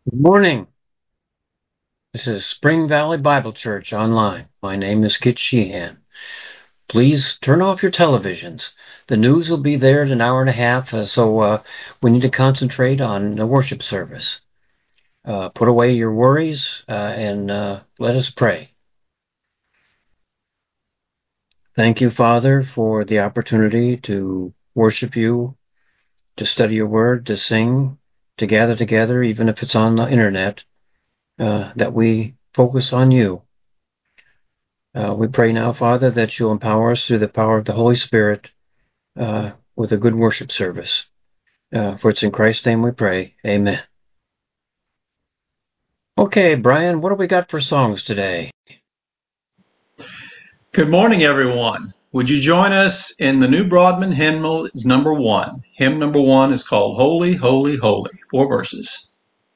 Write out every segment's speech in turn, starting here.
Good morning. This is Spring Valley Bible Church online. My name is Kit Sheehan. Please turn off your televisions. The news will be there in an hour and a half, so we need to concentrate on the worship service. Put away your worries and let us pray. Thank you, Father, for the opportunity to worship you, to study your word, to sing, to gather together, even if it's on the internet, that we focus on you. We pray now, Father, that you'll empower us through the power of the Holy Spirit with a good worship service. For it's in Christ's name we pray. Amen. Okay, Brian, what do we got for songs today? Good morning, everyone. Would you join us in the New Broadman hymnal is number 1. Hymn number 1 is called Holy, Holy, Holy. 4 verses.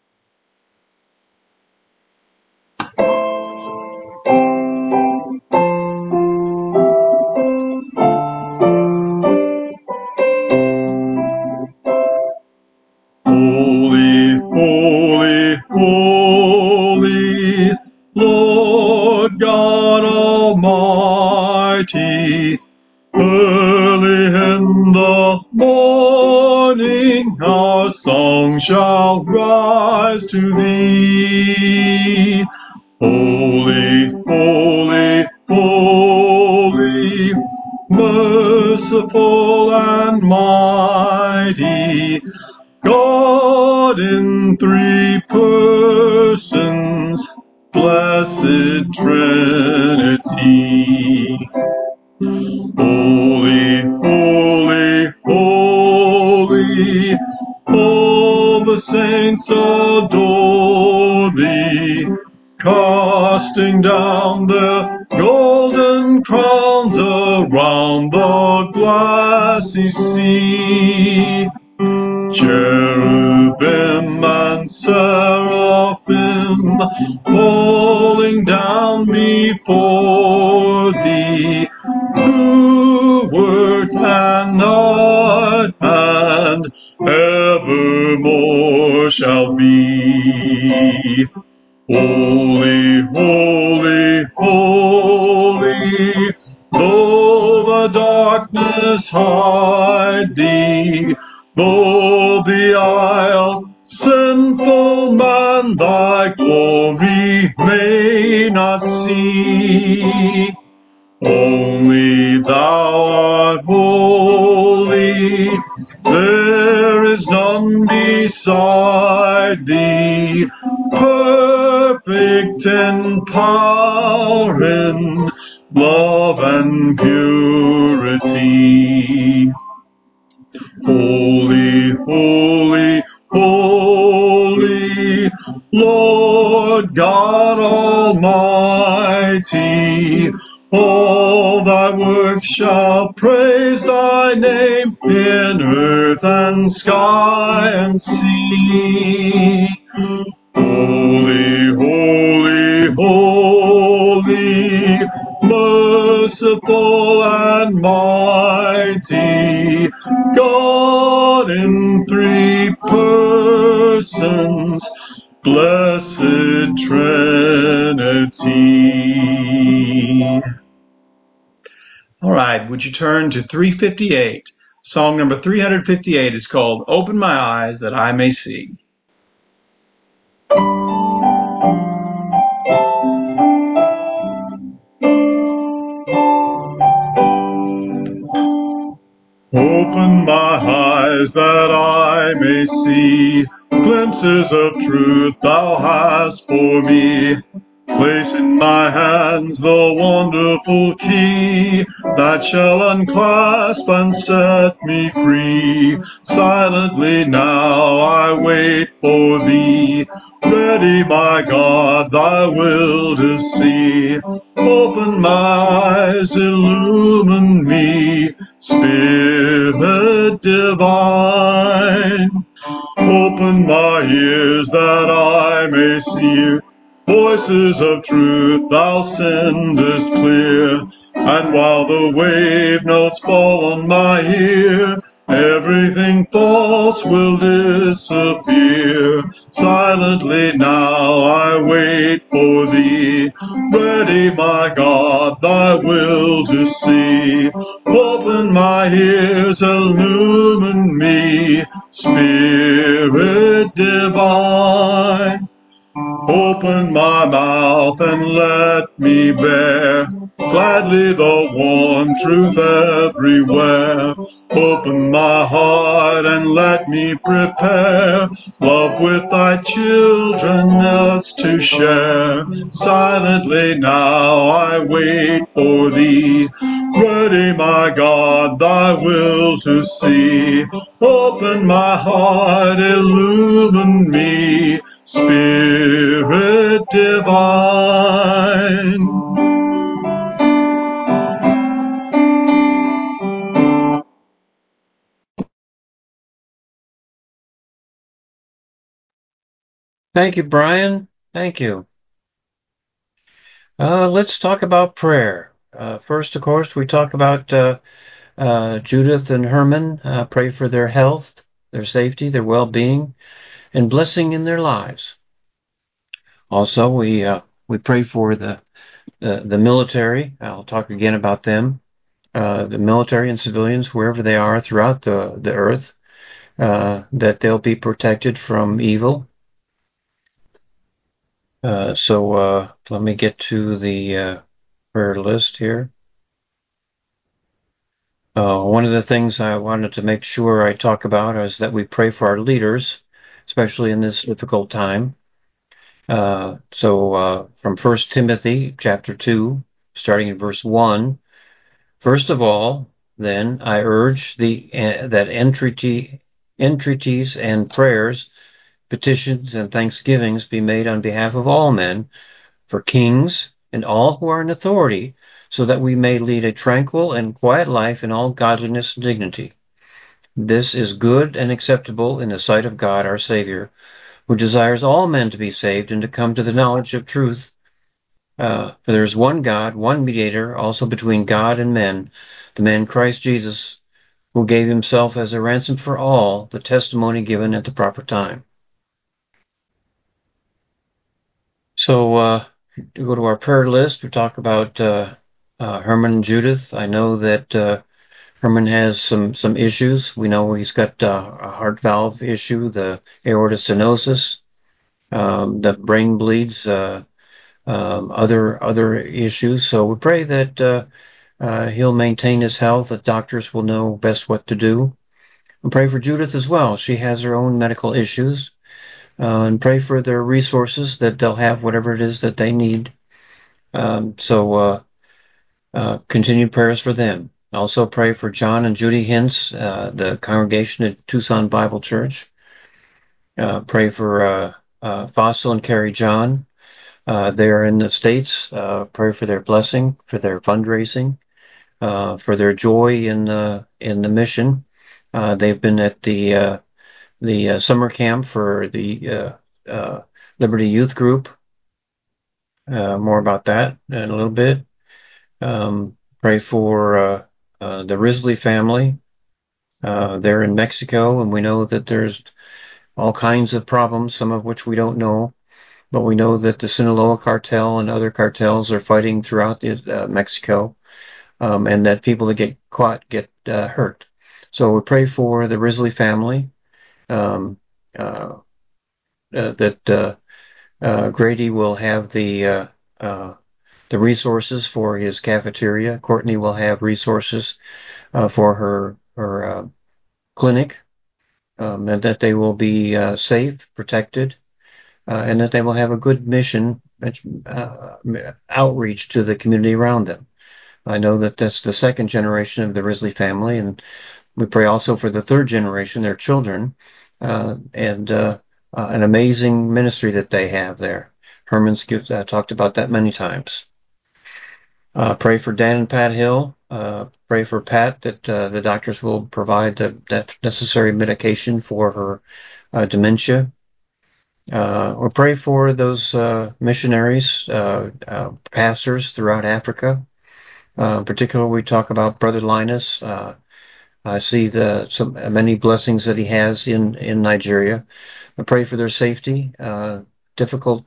Holy, holy, holy, Lord God Almighty, early in the morning our song shall rise to thee. Holy, holy, holy, merciful and mighty, God in 3 persons, blessed Trinity. Holy, holy, holy, all the saints adore thee, casting down their golden crowns around the glassy sea. Cherubim and seraphim falling down before thee, who wert and art and evermore shall be. Holy, holy, holy, though the darkness hide thee, though the isle sinful man thy glory may not see, only thou art holy, there is none beside thee, perfect in power, in love and purity. Holy, holy, holy, Lord God Almighty, all thy works shall praise thy name in earth and sky and sea. Holy, holy, holy, merciful and mighty, God in 3 persons, blessed Trinity. All right, would you turn to 358? Song number 358 is called Open My Eyes That I May See. Open my eyes that I may see glimpses of truth thou hast for me. Place in my hands the wonderful key that shall unclasp and set me free. Silently now I wait for thee, ready, my God, thy will to see. Open my eyes, illumine me, Spirit divine. Open my ears that I may see voices of truth thou sendest clear, and while the wave notes fall on my ear, Everything false will disappear. Silently now I wait for thee. Ready, my God, thy will to see. Open my ears, illumine me. Spirit divine. Open my mouth and let me bear gladly the one truth everywhere. Open my heart and let me prepare love with thy children else to share. Silently now I wait for thee. Ready, my God, thy will to see. Open my heart, illumine me. Spirit divine. Thank you, Brian. Thank you. Let's talk about prayer. First, of course, we talk about Judith and Herman. Pray for their health, their safety, their well-being, and blessing in their lives. Also, we pray for the military. I'll talk again about them. The military and civilians, wherever they are throughout the earth, that they'll be protected from evil. So let me get to the prayer list here. One of the things I wanted to make sure I talk about is that we pray for our leaders, especially in this difficult time. So from 1 Timothy chapter 2, starting in verse 1, first of all, then I urge that entreaties and prayers, petitions and thanksgivings be made on behalf of all men, for kings and all who are in authority, so that we may lead a tranquil and quiet life in all godliness and dignity. This is good and acceptable in the sight of God our Savior, who desires all men to be saved and to come to the knowledge of truth. For there is one God, one mediator, also between God and men, the man Christ Jesus, who gave himself as a ransom for all, the testimony given at the proper time. So to go to our prayer list, we talk about Herman and Judith. I know that Herman has some issues. We know he's got a heart valve issue, the aorta stenosis, the brain bleeds, other issues. So we pray that he'll maintain his health, that doctors will know best what to do. And pray for Judith as well. She has her own medical issues. And pray for their resources, that they'll have whatever it is that they need. So continued prayers for them. Also pray for John and Judy Hintz, the congregation at Tucson Bible Church. Pray for Fossil and Carrie John. They are in the States. Pray for their blessing, for their fundraising, for their joy in the mission. They've been at the summer camp for the Liberty Youth Group. More about that in a little bit. Pray for the Risley family. They're in Mexico, and we know that there's all kinds of problems, some of which we don't know. But we know that the Sinaloa cartel and other cartels are fighting throughout Mexico, and that people that get caught get hurt. So we pray for the Risley family, that Grady will have the resources for his cafeteria. Courtney will have resources for her clinic, and that they will be safe, protected, and that they will have a good mission outreach to the community around them. I know that that's the second generation of the Risley family, and we pray also for the third generation, their children, and an amazing ministry that they have there. Herman's talked about that many times. Pray for Dan and Pat Hill. Pray for Pat that the doctors will provide that necessary medication for her dementia. Or pray for those missionaries, pastors throughout Africa. Particularly, we talk about Brother Linus, I see many blessings that he has in Nigeria. I pray for their safety. Difficult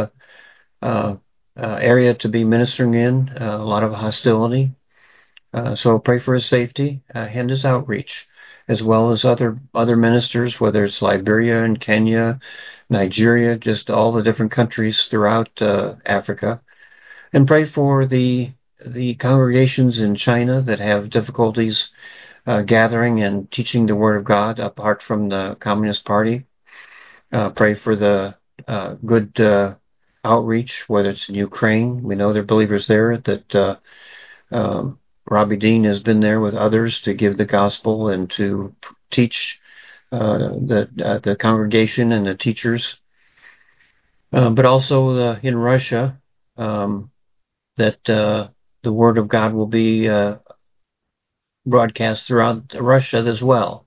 area to be ministering in. A lot of hostility. So pray for his safety and his outreach, as well as other ministers, whether it's Liberia and Kenya, Nigeria, just all the different countries throughout Africa, and pray for the congregations in China that have difficulties gathering and teaching the Word of God apart from the Communist Party. Pray for the good outreach, whether it's in Ukraine. We know there are believers there that Robbie Dean has been there with others to give the gospel and to teach the congregation and the teachers. But also in Russia, that the Word of God will be broadcast throughout Russia as well.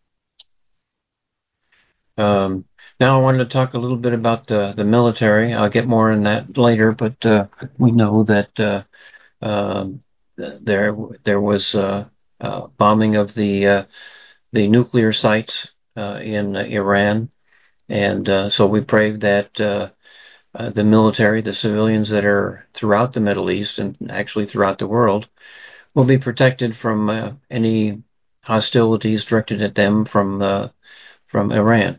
Now I wanted to talk a little bit about the military. I'll get more on that later, but we know that there was bombing of the nuclear sites in Iran, and so we pray that the military, the civilians that are throughout the Middle East and actually throughout the world, will be protected from any hostilities directed at them from Iran.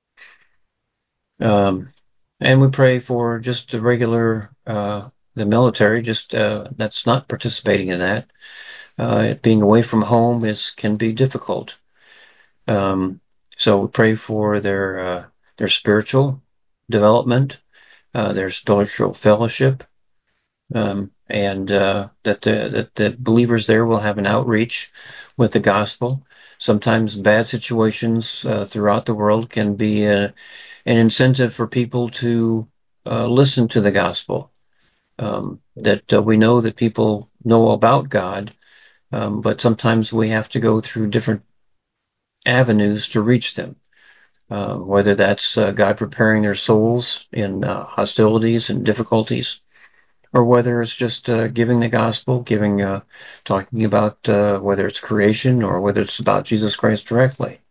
And we pray for just the regular the military, just that's not participating in that. Being away from home can be difficult. So we pray for their spiritual development, their spiritual fellowship, and that the believers there will have an outreach with the gospel. Sometimes bad situations throughout the world can be an incentive for people to listen to the gospel. That we know that people know about God, but sometimes we have to go through different avenues to reach them. Whether that's God preparing their souls in hostilities and difficulties, or whether it's just giving the gospel, talking about whether it's creation or whether it's about Jesus Christ directly.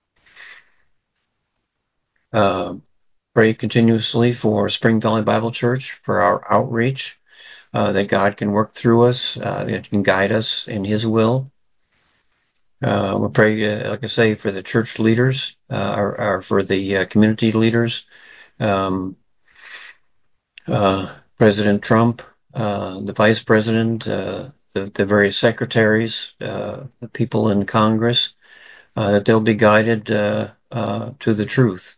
Pray continuously for Spring Valley Bible Church, for our outreach, that God can work through us, that can guide us in His will. We pray, like I say, for the church leaders, or for the community leaders, President Trump, the Vice President, the various secretaries, the people in Congress, that they'll be guided to the truth.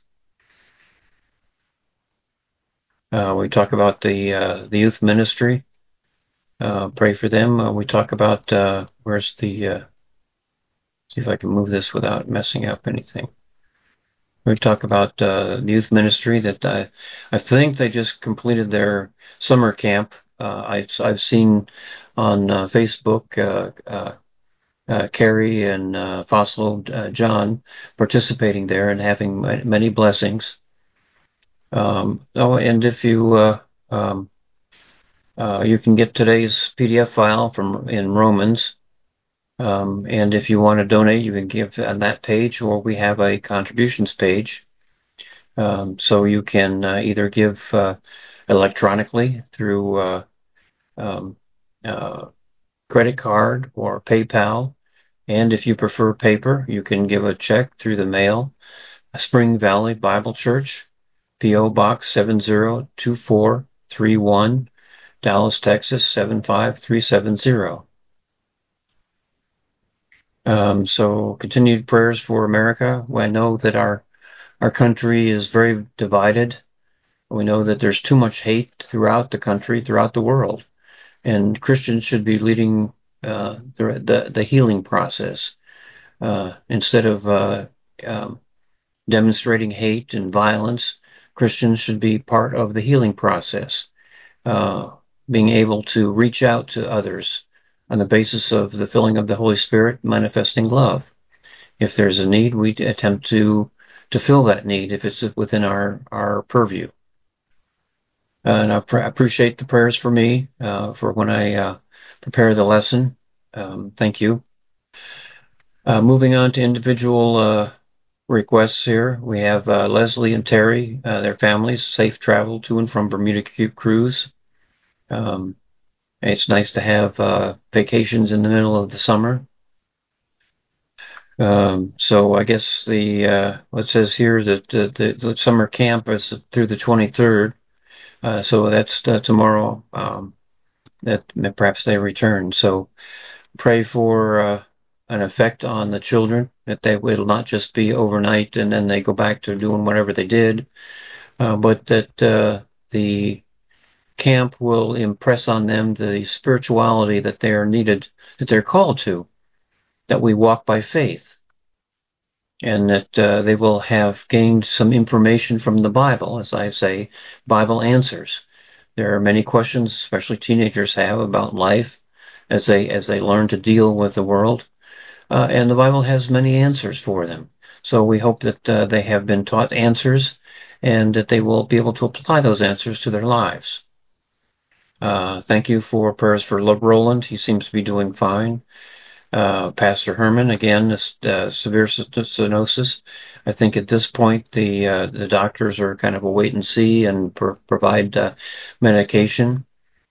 We talk about the youth ministry. Pray for them. We talk about where's the see if I can move this without messing up anything. We talk about the youth ministry that I think they just completed their summer camp. I've seen on Facebook Carrie and Fossil John participating there and having many blessings. And if you you can get today's PDF file in Romans. And if you want to donate, you can give on that page, or we have a contributions page. So you can either give electronically through credit card or PayPal. And if you prefer paper, you can give a check through the mail. Spring Valley Bible Church, P.O. Box 702431, Dallas, Texas 75370. So continued prayers for America. I know that our country is very divided. We know that there's too much hate throughout the country, throughout the world, and Christians should be leading the healing process instead of demonstrating hate and violence. Christians should be part of the healing process, being able to reach out to others on the basis of the filling of the Holy Spirit, manifesting love. If there's a need, we attempt to fill that need if it's within our purview. And I appreciate the prayers for me for when I prepare the lesson. Thank you. Moving on to individual requests here, we have Leslie and Terry, their families, safe travel to and from Bermuda cruise. It's nice to have vacations in the middle of the summer. So I guess what says here that the summer camp is through the 23rd. So that's tomorrow. That perhaps they return. So pray for an effect on the children, that they will not just be overnight and then they go back to doing whatever they did, but that the camp will impress on them the spirituality that they are needed, that they're called to, that we walk by faith, and that they will have gained some information from the Bible, as I say, Bible answers. There are many questions, especially teenagers have, about life as they learn to deal with the world, and the Bible has many answers for them. So we hope that they have been taught answers, and that they will be able to apply those answers to their lives. Thank you for prayers for Roland. He seems to be doing fine. Pastor Herman, again, severe stenosis. I think at this point the doctors are kind of a wait and see and provide medication.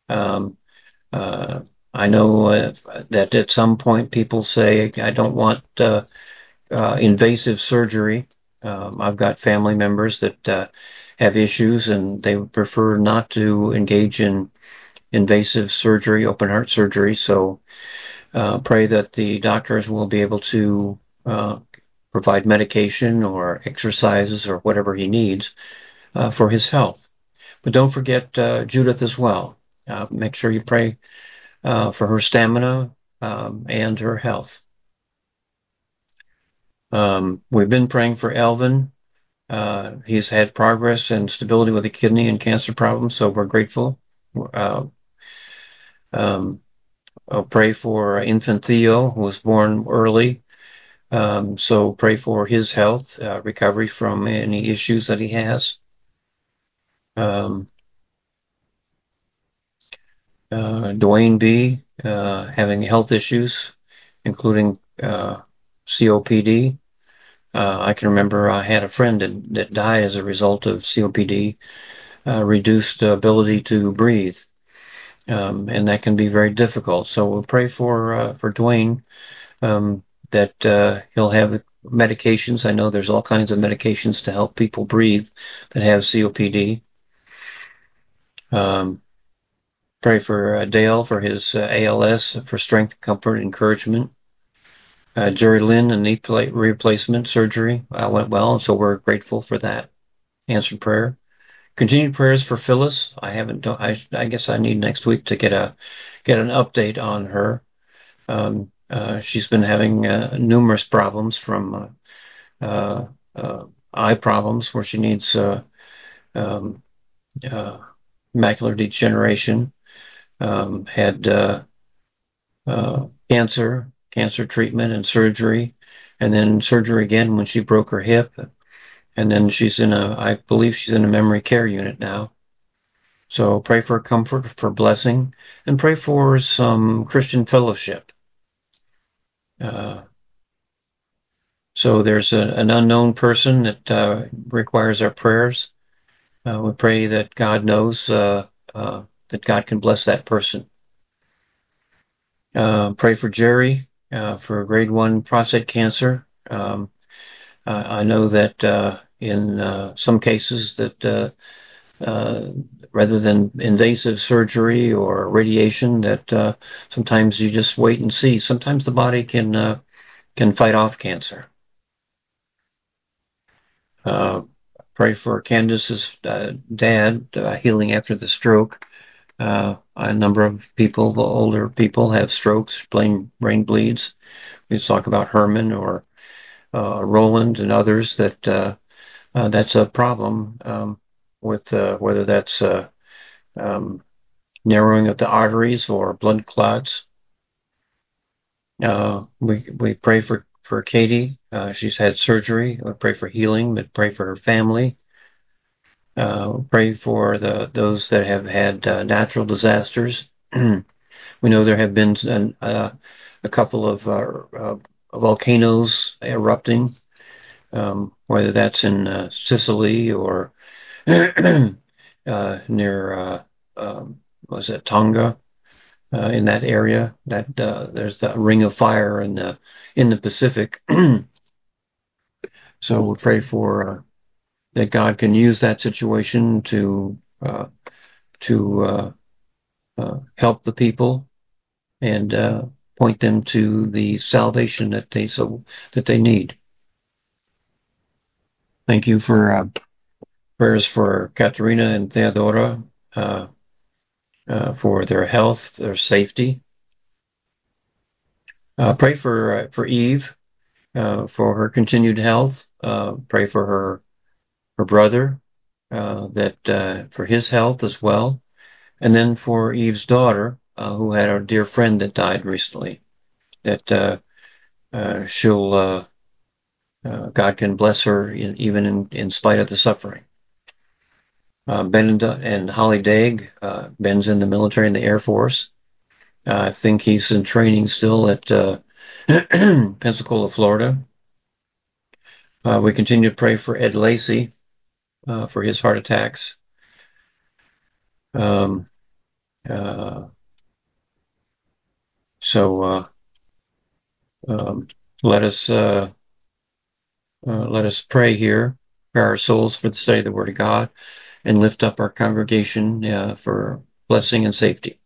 I know that at some point people say, I don't want invasive surgery. I've got family members that have issues and they would prefer not to engage in invasive surgery, open heart surgery. So pray that the doctors will be able to provide medication or exercises or whatever he needs for his health. But don't forget Judith as well. Make sure you pray for her stamina and her health. We've been praying for Elvin. He's had progress and stability with the kidney and cancer problems, so we're grateful. I'll pray for infant Theo, who was born early. So pray for his health, recovery from any issues that he has. Dwayne B. Having health issues, including COPD. I can remember I had a friend that died as a result of COPD, reduced ability to breathe, and that can be very difficult. So we'll pray for Dwayne, that he'll have the medications. I know there's all kinds of medications to help people breathe that have COPD. Pray for Dale for his ALS, for strength, comfort, encouragement. Jerry Lynn, a knee plate replacement surgery went well, so we're grateful for that answered prayer. Continued prayers for Phyllis. I guess I need next week to get an update on her. She's been having numerous problems, from eye problems where she needs macular degeneration, had cancer treatment and surgery, and then surgery again when she broke her hip, and then I believe she's in a memory care unit now. So pray for comfort, for blessing, and pray for some Christian fellowship. So there's an unknown person that requires our prayers. We pray that God knows, that God can bless that person. Pray for Jerry for grade 1 prostate cancer. I know that in some cases that rather than invasive surgery or radiation, that sometimes you just wait and see. Sometimes the body can fight off cancer. Pray for Candace's dad healing after the stroke. A number of people, the older people, have strokes, brain bleeds. We talk about Herman or Roland and others that that's a problem with whether that's narrowing of the arteries or blood clots. We pray for Katie. She's had surgery. We pray for healing, but pray for her family. Pray for those that have had natural disasters. We know there have been a couple of volcanoes erupting, whether that's in Sicily or near was it Tonga, in that area. That there's that ring of fire in the Pacific. So we pray for that God can use that situation to help the people and point them to the salvation that they need. Thank you for prayers for Katerina and Theodora, for their health, their safety. Pray for Eve, for her continued health. Pray for her brother, that for his health as well, and then for Eve's daughter, who had a dear friend that died recently. That she'll God can bless her even in spite of the suffering. Ben and Holly Daig. Ben's in the military in the Air Force. I think he's in training still at Pensacola, Florida. We continue to pray for Ed Lacey, for his heart attacks. Um, uh, so let us pray here, prepare our souls for the study of the Word of God, and lift up our congregation for blessing and safety.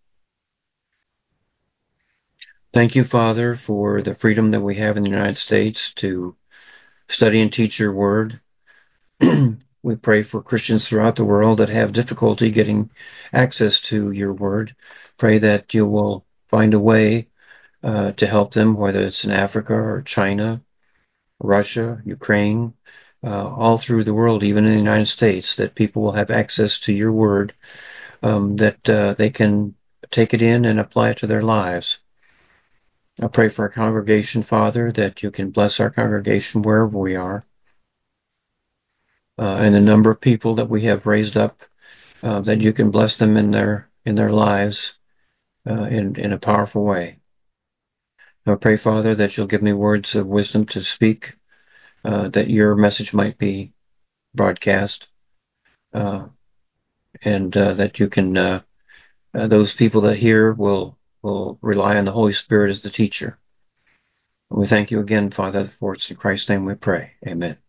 Thank you, Father, for the freedom that we have in the United States to study and teach your Word. We pray for Christians throughout the world that have difficulty getting access to your Word. Pray that you will find a way to help them, whether it's in Africa or China, Russia, Ukraine, all through the world, even in the United States, that people will have access to your Word, that they can take it in and apply it to their lives. I pray for our congregation, Father, that you can bless our congregation wherever we are, and the number of people that we have raised up, that you can bless them in their lives in a powerful way. I pray, Father, that you'll give me words of wisdom to speak, that your message might be broadcast, and that you can, those people that hear will rely on the Holy Spirit as the teacher. We thank you again, Father, for it's in Christ's name we pray. Amen.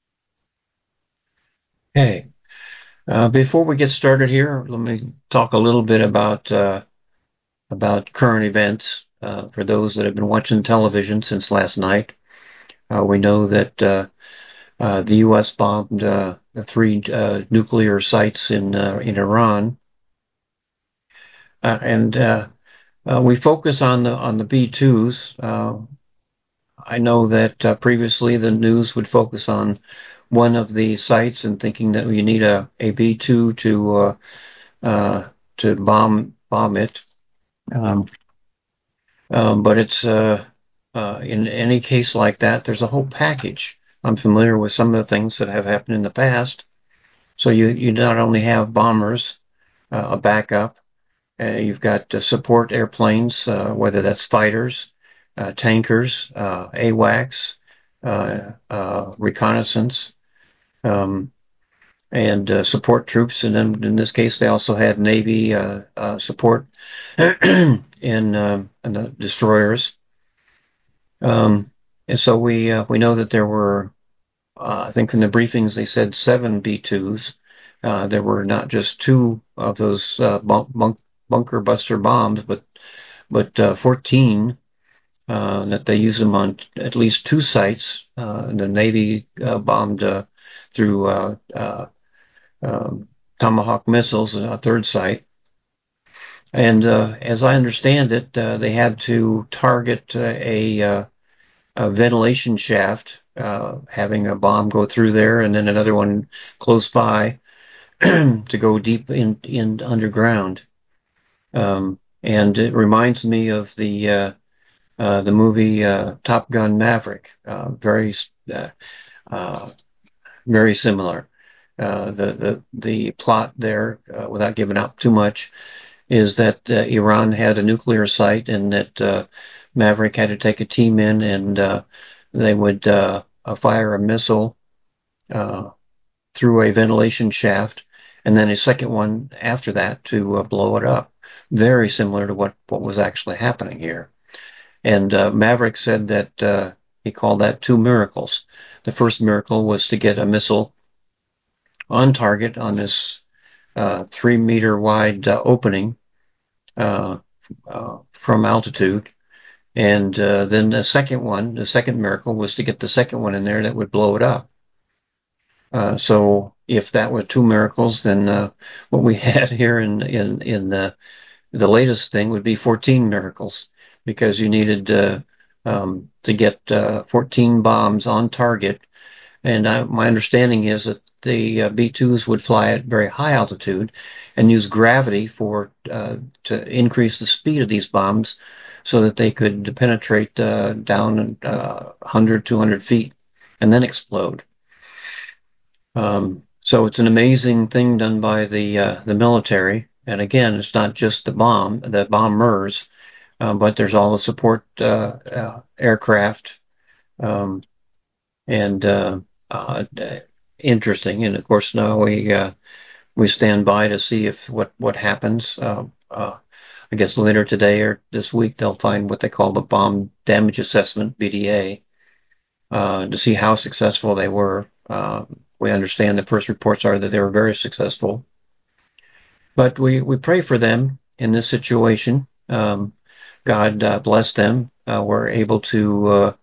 Hey, before we get started here, let me talk a little bit about current events. For those that have been watching television since last night, we know that the U.S. bombed the 3 nuclear sites in Iran, and we focus on the B-2s. I know that previously the news would focus on one of the sites and thinking that you need a B-2 to bomb it. But it's in any case like that, there's a whole package. I'm familiar with some of the things that have happened in the past. So you not only have bombers, a backup, you've got support airplanes, whether that's fighters, tankers, AWACS, reconnaissance, and support troops. And then in this case, they also had Navy support in the destroyers. And so we know that there were, I think in the briefings they said 7 B-2s. There were not just 2 of those bunker buster bombs, but 14. That they use them on at least 2 sites. The Navy bombed through Tomahawk missiles, a 3rd site. And as I understand it, they had to target a ventilation shaft, having a bomb go through there, and then another one close by to go deep in underground. And it reminds me of the movie Top Gun Maverick. Very similar. The plot there, without giving out too much, is that Iran had a nuclear site, and that Maverick had to take a team in, and they would fire a missile through a ventilation shaft, and then a second one after that to blow it up. Very similar to what was actually happening here. And Maverick said that he called that 2 miracles. The first miracle was to get a missile on target on this 3-meter wide opening from altitude. And then the second miracle was to get the second one in there that would blow it up. So if that were 2 miracles, then what we had here in the latest thing would be 14 miracles, because you needed to get 14 bombs on target. And my understanding is that the B-2s would fly at very high altitude and use gravity to increase the speed of these bombs so that they could penetrate down 100, 200 feet and then explode. So it's an amazing thing done by the military. And again, it's not just the bombers, but there's all the support aircraft, and interesting. And of course, now we stand by to see if what happens. I guess later today or this week they'll find what they call the bomb damage assessment (BDA) to see how successful they were. We understand the first reports are that they were very successful, but we pray for them in this situation. God bless them. We're able to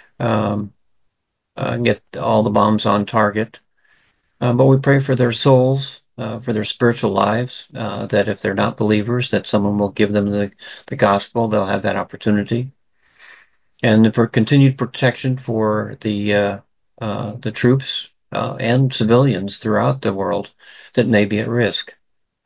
get all the bombs on target. But we pray for their souls, for their spiritual lives, that if they're not believers, that someone will give them the gospel. They'll have that opportunity. And for continued protection for the troops and civilians throughout the world that may be at risk.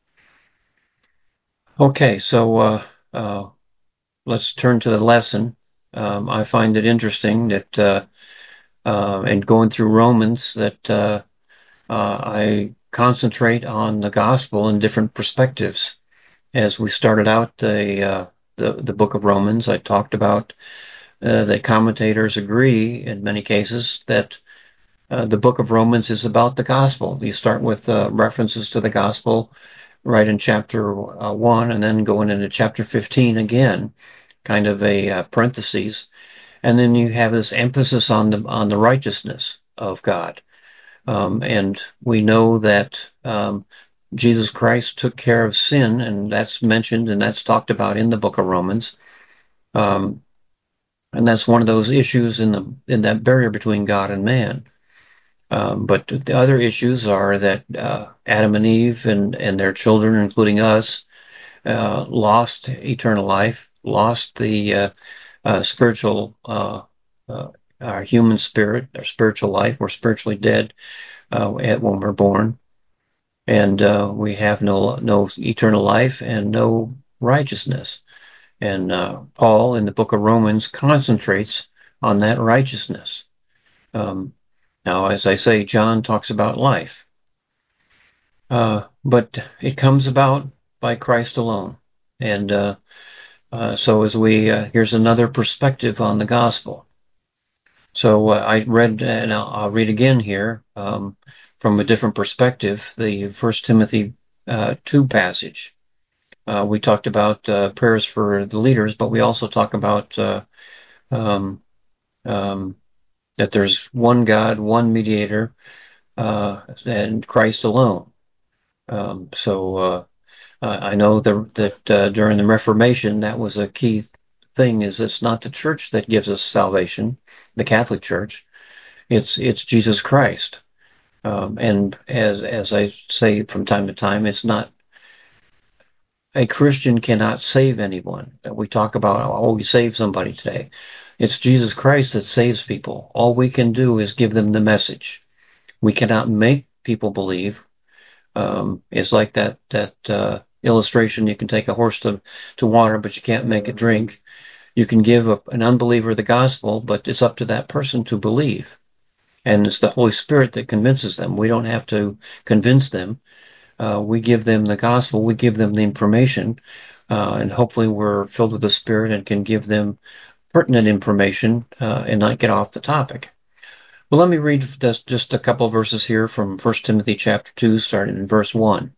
Okay, so let's turn to the lesson. I find it interesting that in going through Romans that I concentrate on the gospel in different perspectives. As we started out the book of Romans, I talked about that commentators agree in many cases that the book of Romans is about the gospel. You start with references to the gospel right in chapter 1, and then going into chapter 15 again, kind of a parentheses, and then you have this emphasis on the righteousness of God. And we know that Jesus Christ took care of sin, and that's mentioned and that's talked about in the book of Romans. And that's one of those issues in that barrier between God and man. But the other issues are that Adam and Eve and their children, including us, lost eternal life, lost the spiritual, our human spirit, our spiritual life. We're spiritually dead when we're born, and we have no eternal life and no righteousness. And Paul in the book of Romans concentrates on that righteousness. Now, as I say, John talks about life, but it comes about by Christ alone. And so as here's another perspective on the gospel. So I read, and I'll read again here from a different perspective, the 1 Timothy 2 passage. We talked about prayers for the leaders, but we also talk about that there's one God, one mediator, and Christ alone. So I know that during the Reformation, that was a key thing, is it's not the church that gives us salvation, the Catholic Church. It's Jesus Christ. And as I say from time to time, it's not, a Christian cannot save anyone. That we talk about, oh, we save somebody today. It's Jesus Christ that saves people. All we can do is give them the message. We cannot make people believe. It's like that illustration. You can take a horse to water, but you can't make it drink. You can give an unbeliever the gospel, but it's up to that person to believe. And it's the Holy Spirit that convinces them. We don't have to convince them. We give them the gospel. We give them the information. And hopefully we're filled with the Spirit and can give them pertinent information and not get off the topic. Well, let me read just a couple verses here from 1 Timothy chapter 2, starting in verse 1.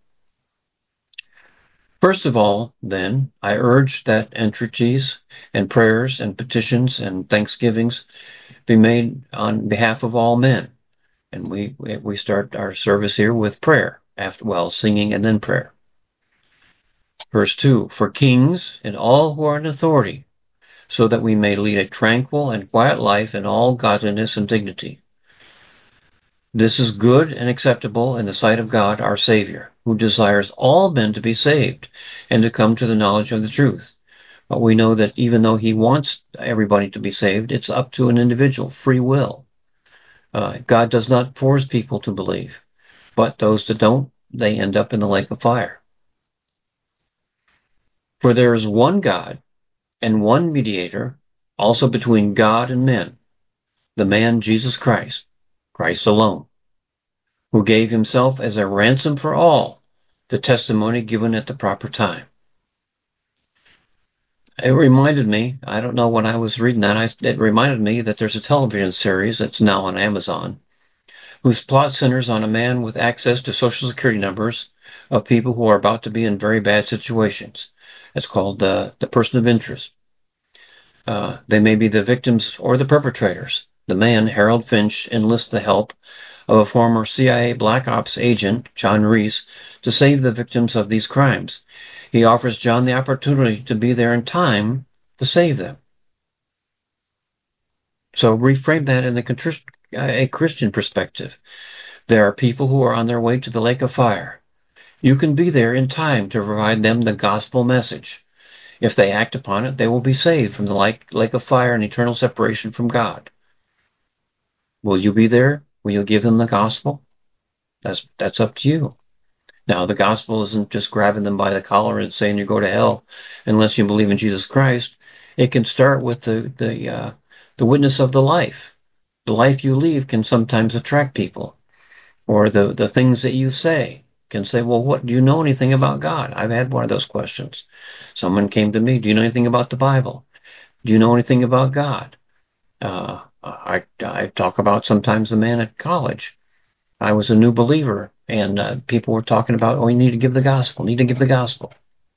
First of all, then, I urge that entreaties and prayers and petitions and thanksgivings be made on behalf of all men. And we start our service here with prayer, singing and then prayer. Verse 2, for kings and all who are in authority, so that we may lead a tranquil and quiet life in all godliness and dignity. This is good and acceptable in the sight of God our Savior, who desires all men to be saved and to come to the knowledge of the truth. But we know that even though He wants everybody to be saved, it's up to an individual, free will. God does not force people to believe, but those that don't, they end up in the lake of fire. For there is one God and one mediator, also between God and men, the man Jesus Christ, Christ alone, who gave Himself as a ransom for all, the testimony given at the proper time. It reminded me, I don't know when I was reading that, it reminded me that there's a television series that's now on Amazon, whose plot centers on a man with access to Social Security numbers of people who are about to be in very bad situations. It's called The Person of Interest. They may be the victims or the perpetrators. The man, Harold Finch, enlists the help of a former CIA Black Ops agent, John Reese, to save the victims of these crimes. He offers John the opportunity to be there in time to save them. So reframe that in a Christian perspective. There are people who are on their way to the lake of fire. You can be there in time to provide them the gospel message. If they act upon it, they will be saved from the lake of fire and eternal separation from God. Will you be there? Will you give them the gospel? That's up to you. Now, the gospel isn't just grabbing them by the collar and saying you go to hell unless you believe in Jesus Christ. It can start with the witness of the life. The life you lead can sometimes attract people, or the things that you say can say, well, what do you know anything about God? I've had one of those questions. Someone came to me, do you know anything about the Bible? Do you know anything about God? I talk about sometimes a man at college. I was a new believer, and people were talking about, oh, you need to give the gospel, need to give the gospel.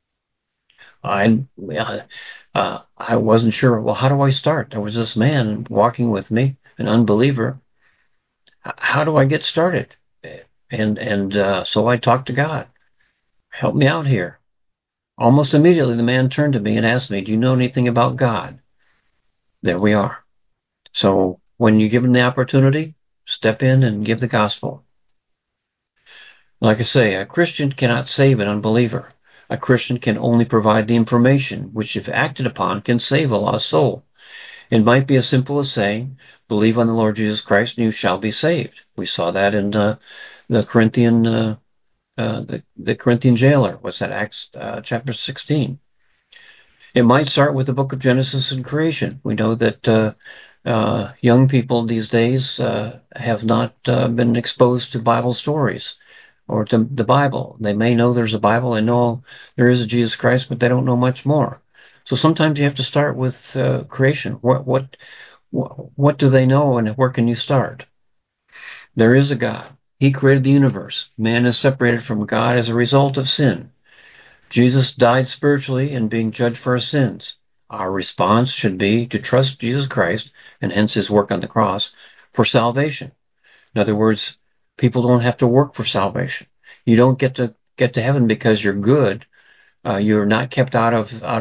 I wasn't sure, well, how do I start? There was this man walking with me, an unbeliever. How do I get started? And so I talked to God. Help me out here. Almost immediately, the man turned to me and asked me, do you know anything about God? There we are. So when you give him the opportunity, step in and give the gospel. Like I say, a Christian cannot save an unbeliever. A Christian can only provide the information, which if acted upon, can save a lost soul. It might be as simple as saying, believe on the Lord Jesus Christ and you shall be saved. We saw that in the Corinthian the Corinthian jailer. What's that? Acts chapter 16. It might start with the book of Genesis and creation. We know that young people these days have not been exposed to Bible stories or to the Bible. They may know there's a Bible, they know there is a Jesus Christ, but they don't know much more. So sometimes you have to start with creation. What do they know, and where can you start? There is a God. He created the universe. Man is separated from God as a result of sin. Jesus died spiritually and being judged for our sins. Our response should be to trust Jesus Christ, and hence his work on the cross, for salvation. In other words, people don't have to work for salvation. You don't get to heaven because you're good. You're not kept out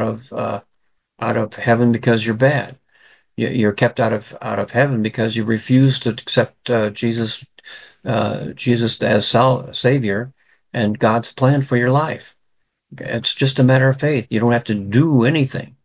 of heaven because you're bad. You're kept out of heaven because you refuse to accept Jesus as Savior and God's plan for your life. It's just a matter of faith. You don't have to do anything.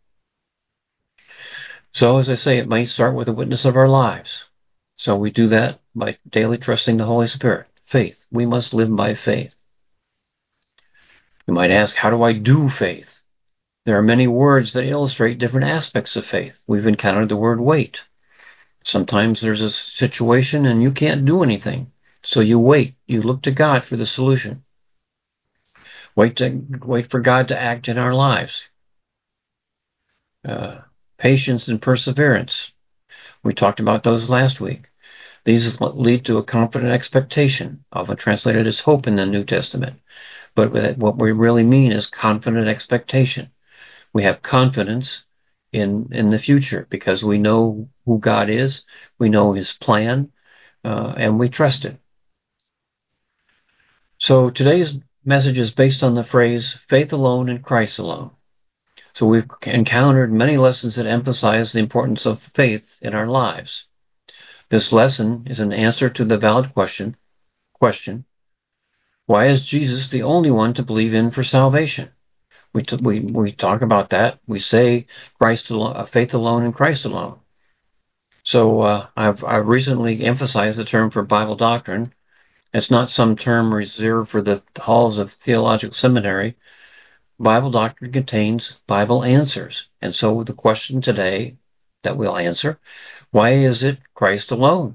So, as I say, it might start with a witness of our lives. So we do that by daily trusting the Holy Spirit. Faith. We must live by faith. You might ask, how do I do faith? There are many words that illustrate different aspects of faith. We've encountered the word wait. Sometimes there's a situation and you can't do anything. So you wait. You look to God for the solution. Wait for God to act in our lives. patience and perseverance. We talked about those last week. These lead to a confident expectation, often translated as hope in the New Testament. But what we really mean is confident expectation. We have confidence in the future because we know who God is, we know His plan, and we trust it. So today's message is based on the phrase faith alone and Christ alone. So we've encountered many lessons that emphasize the importance of faith in our lives. This lesson is an answer to the valid question, why is Jesus the only one to believe in for salvation? We talk about that. We say Christ alone, faith alone and Christ alone. So I've recently emphasized the term for Bible doctrine. It's not some term reserved for the halls of theological seminary. Bible doctrine contains Bible answers. And so the question today that we'll answer, why is it Christ alone?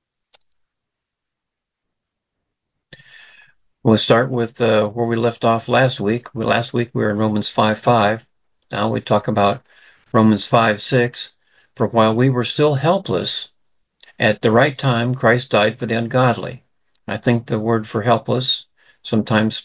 We'll start with where we left off last week. Last week we were in Romans 5:5. Now we talk about Romans 5:6. For while we were still helpless, at the right time Christ died for the ungodly. I think the word for helpless sometimes,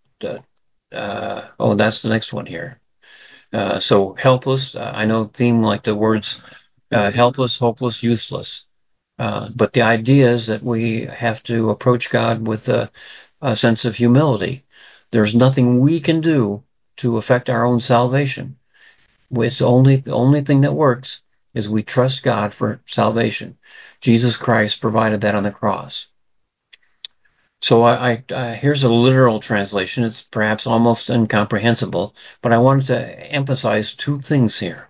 that's the next one here. So helpless, I know theme like the words helpless, hopeless, useless. But the idea is that we have to approach God with a sense of humility. There's nothing we can do to affect our own salvation. It's the only thing that works is we trust God for salvation. Jesus Christ provided that on the cross. So here's a literal translation. It's perhaps almost incomprehensible, but I wanted to emphasize two things here.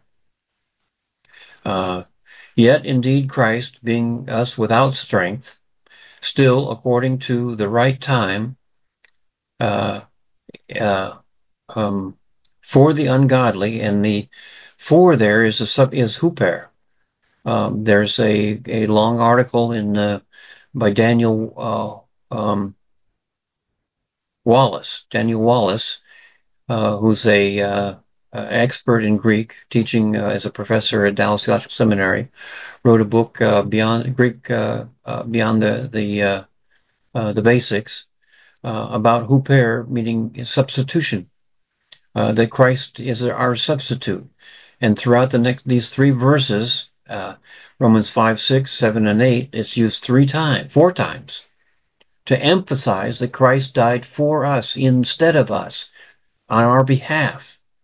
Yet indeed Christ, being us without strength, still according to the right time, for the ungodly, and the for there is huper. There's a long article in by Daniel Wallace. Daniel Wallace, who's a expert in Greek, teaching as a professor at Dallas Theological Seminary, wrote a book Beyond Greek, Beyond the Basics, about huper, meaning substitution. That Christ is our substitute. And throughout these three verses, Romans 5, 6, 7, and 8, it's used four times, to emphasize that Christ died for us, instead of us, on our behalf.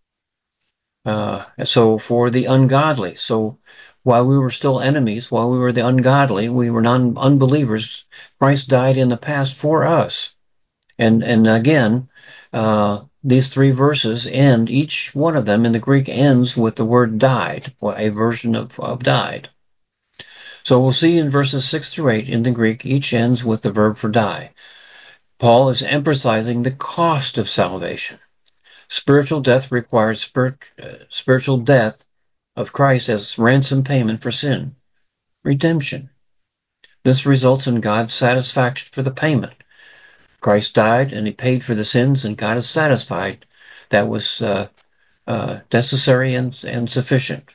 So for the ungodly. So while we were still enemies, while we were the ungodly, we were unbelievers, Christ died in the past for us. And again, these three verses end, each one of them in the Greek ends with the word died, or a version of died. So we'll see in verses 6 through 8 in the Greek, each ends with the verb for die. Paul is emphasizing the cost of salvation. Spiritual death requires spiritual death of Christ as ransom payment for sin, redemption. This results in God's satisfaction for the payment. Christ died and He paid for the sins, and God is satisfied. That was necessary and sufficient.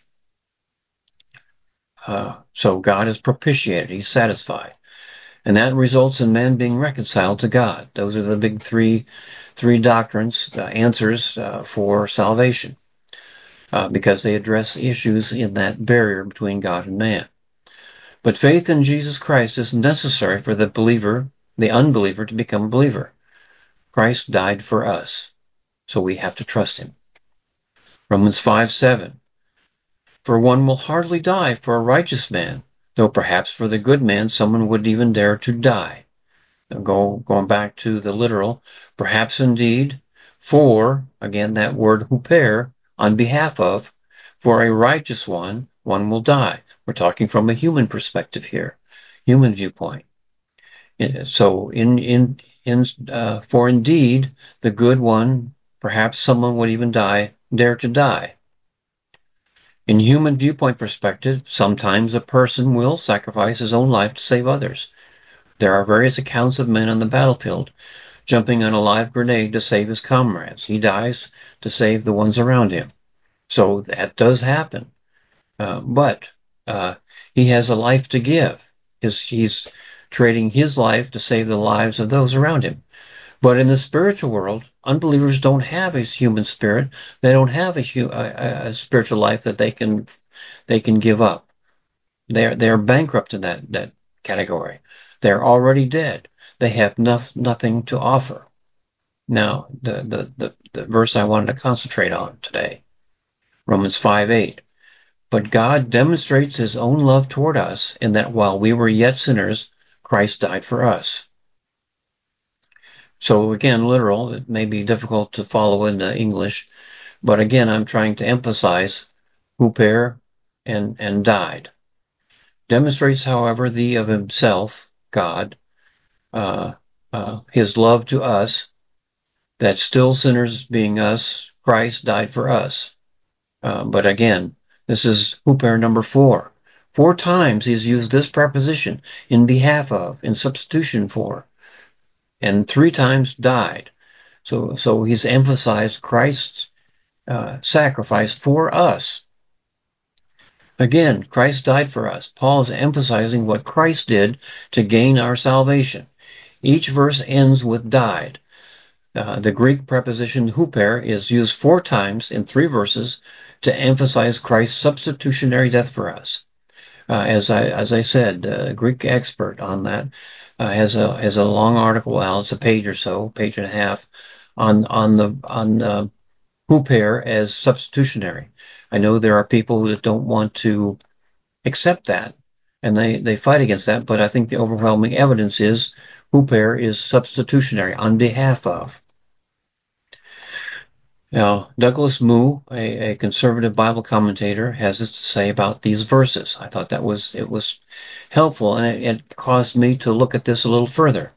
So God is propitiated. He's satisfied. And that results in man being reconciled to God. Those are the big three doctrines, answers for salvation, because they address issues in that barrier between God and man. But faith in Jesus Christ is necessary for the unbeliever, to become a believer. Christ died for us, so we have to trust Him. Romans 5:7. For one will hardly die for a righteous man, though perhaps for the good man someone would even dare to die. Going back to the literal, perhaps indeed, for, again that word huper, on behalf of, for a righteous one will die. We're talking from a human perspective here, human viewpoint. So for indeed the good one, perhaps someone would even dare to die. In human viewpoint perspective, sometimes a person will sacrifice his own life to save others. There are various accounts of men on the battlefield jumping on a live grenade to save his comrades. He dies to save the ones around him. So that does happen. but he has a life to give. He's trading his life to save the lives of those around him. But in the spiritual world, unbelievers don't have a human spirit. They don't have a spiritual life that they can give up. They're bankrupt in that category. They're already dead. They have nothing to offer. Now, the verse I wanted to concentrate on today, Romans 5:8. But God demonstrates his own love toward us in that while we were yet sinners, Christ died for us. So again, literal, it may be difficult to follow in English, but again, I'm trying to emphasize huper and died. Demonstrates, however, the of himself, God, his love to us, that still sinners being us, Christ died for us. But again, this is huper number 4. 4 times he's used this preposition, in behalf of, in substitution for, and 3 times died. So he's emphasized Christ's sacrifice for us. Again, Christ died for us. Paul is emphasizing what Christ did to gain our salvation. Each verse ends with died. The Greek preposition huper is used 4 times in 3 verses to emphasize Christ's substitutionary death for us. As I said, the Greek expert on that has a long article. Well, it's a page or so, page and a half, on huper as substitutionary. I know there are people that don't want to accept that, and they fight against that. But I think the overwhelming evidence is huper is substitutionary, on behalf of. Now, Douglas Moo, a conservative Bible commentator, has this to say about these verses. I thought it was helpful, and it caused me to look at this a little further.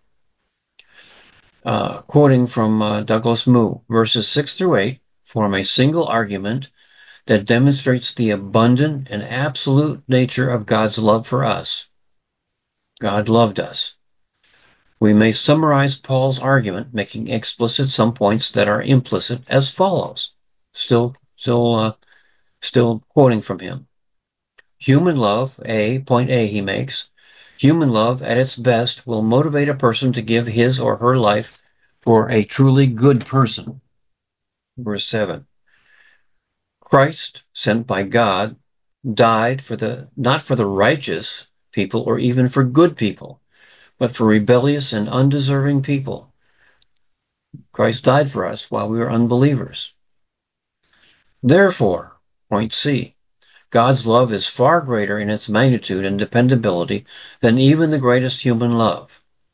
Quoting from Douglas Moo, verses 6 through 8 form a single argument that demonstrates the abundant and absolute nature of God's love for us. God loved us. We may summarize Paul's argument, making explicit some points that are implicit, as follows. Still quoting from him. Human love, point A he makes, human love at its best will motivate a person to give his or her life for a truly good person. Verse 7. Christ, sent by God, died not for the righteous people or even for good people, but for rebellious and undeserving people. Christ died for us while we were unbelievers. Therefore, point C, God's love is far greater in its magnitude and dependability than even the greatest human love.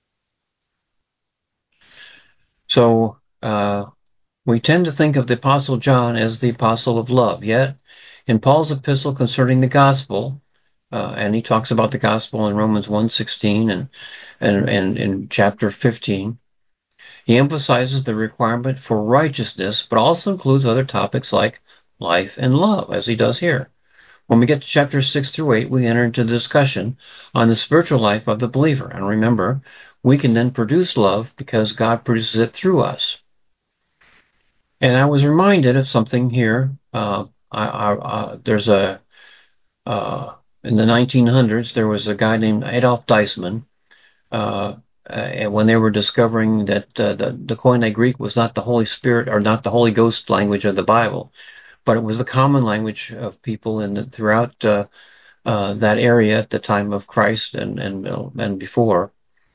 So, we tend to think of the Apostle John as the apostle of love, yet in Paul's epistle concerning the gospel, and he talks about the gospel in Romans 1:16 and in chapter 15, he emphasizes the requirement for righteousness, but also includes other topics like life and love, as he does here. When we get to chapters 6 through 8, we enter into discussion on the spiritual life of the believer. And remember, we can then produce love because God produces it through us. And I was reminded of something here. There's in the 1900s, there was a guy named Adolf Deisman. And when they were discovering that the Koine Greek was not the Holy Spirit or not the Holy Ghost language of the Bible, but it was the common language of people throughout that area at the time of Christ and before,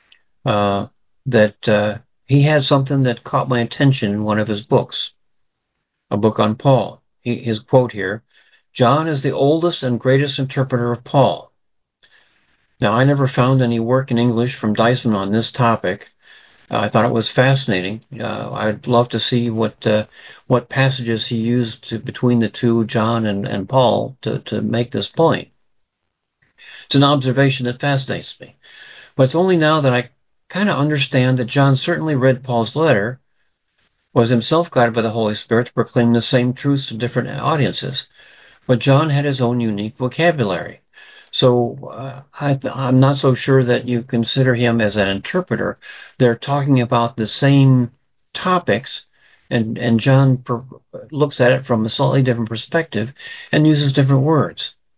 that he had something that caught my attention in one of his books, a book on Paul. His quote here, John is the oldest and greatest interpreter of Paul. Now, I never found any work in English from Deisman on this topic. I thought it was fascinating. I'd love to see what passages he used between the two, John and Paul, to make this point. It's an observation that fascinates me. But it's only now that I kind of understand that John certainly read Paul's letter, was himself guided by the Holy Spirit to proclaim the same truths to different audiences. But John had his own unique vocabulary. So I'm not so sure that you consider him as an interpreter. They're talking about the same topics, and John looks at it from a slightly different perspective and uses different words.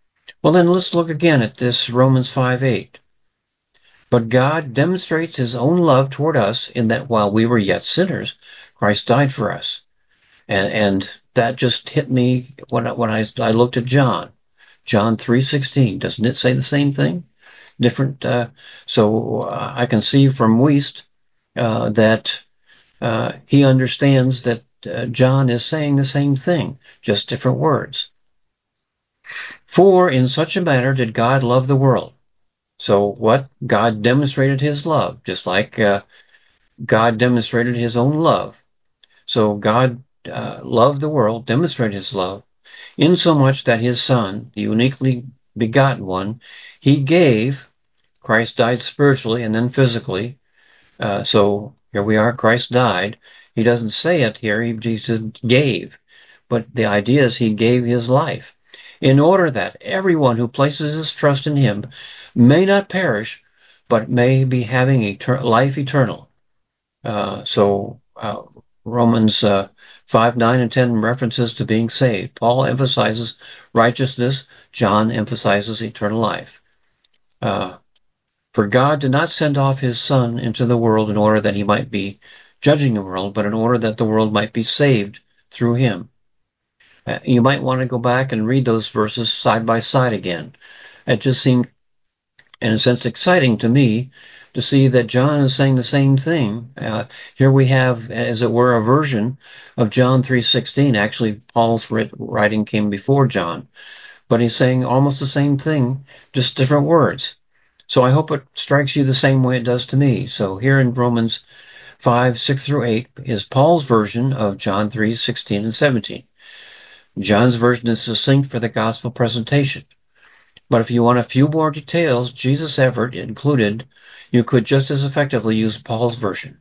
Well, then let's look again at this Romans 5:8. But God demonstrates his own love toward us in that while we were yet sinners, Christ died for us. And that just hit me when I looked at John 3:16. Doesn't it say the same thing? Different. So I can see from Wuest that he understands that John is saying the same thing, just different words. For in such a manner did God love the world. So what? God demonstrated his love, just like God demonstrated his own love. So God loved the world, demonstrated his love, insomuch that his Son, the uniquely begotten one, he gave. Christ died spiritually and then physically. So here we are, Christ died. He doesn't say it here, he said gave. But the idea is he gave his life in order that everyone who places his trust in him may not perish, but may be having life eternal. So Romans 5, 9, and 10 references to being saved. Paul emphasizes righteousness. John emphasizes eternal life. For God did not send off his Son into the world in order that he might be judging the world, but in order that the world might be saved through him. You might want to go back and read those verses side by side again. It just seemed, in a sense, exciting to me to see that John is saying the same thing. Here we have, as it were, a version of John 3:16. Actually, Paul's writing came before John, but he's saying almost the same thing, just different words. So I hope it strikes you the same way it does to me. So here in Romans 5, 6 through 8 is Paul's version of John 3:16 and 17. John's version is succinct for the gospel presentation. But if you want a few more details Jesus' effort included, you could just as effectively use Paul's version.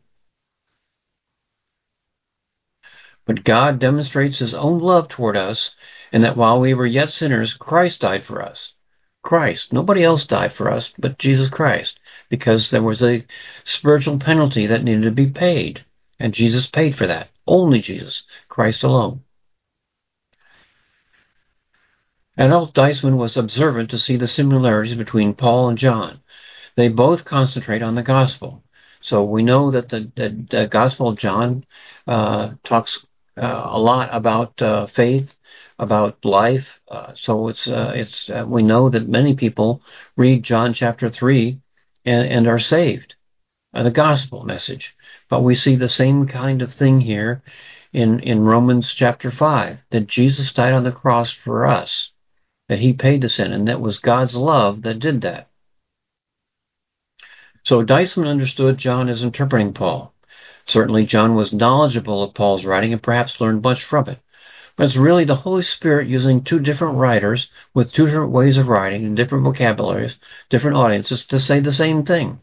But God demonstrates his own love toward us in that while we were yet sinners, Christ died for us. Christ. Nobody else died for us but Jesus Christ, because there was a spiritual penalty that needed to be paid, and Jesus paid for that. Only Jesus, Christ alone. Adolf Deisman was observant to see the similarities between Paul and John. They both concentrate on the gospel. So we know that the Gospel of John talks a lot about faith, about life. So it's we know that many people read John chapter 3 and are saved, the gospel message. But we see the same kind of thing here in Romans chapter 5, that Jesus died on the cross for us, that he paid the sin, and that was God's love that did that. So Deisman understood John as interpreting Paul. Certainly John was knowledgeable of Paul's writing and perhaps learned much from it. But it's really the Holy Spirit using two different writers with two different ways of writing and different vocabularies, different audiences to say the same thing.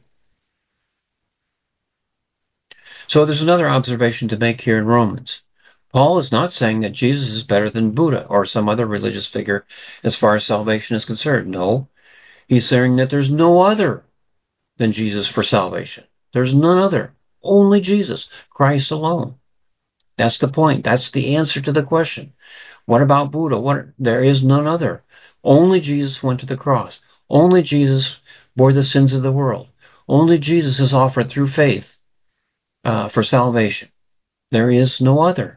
So there's another observation to make here in Romans. Paul is not saying that Jesus is better than Buddha or some other religious figure as far as salvation is concerned. No, he's saying that there's no other than Jesus for salvation. There's none other. Only Jesus, Christ alone. That's the point. That's the answer to the question. What about Buddha? There is none other. Only Jesus went to the cross. Only Jesus bore the sins of the world. Only Jesus is offered through faith for salvation. There is no other.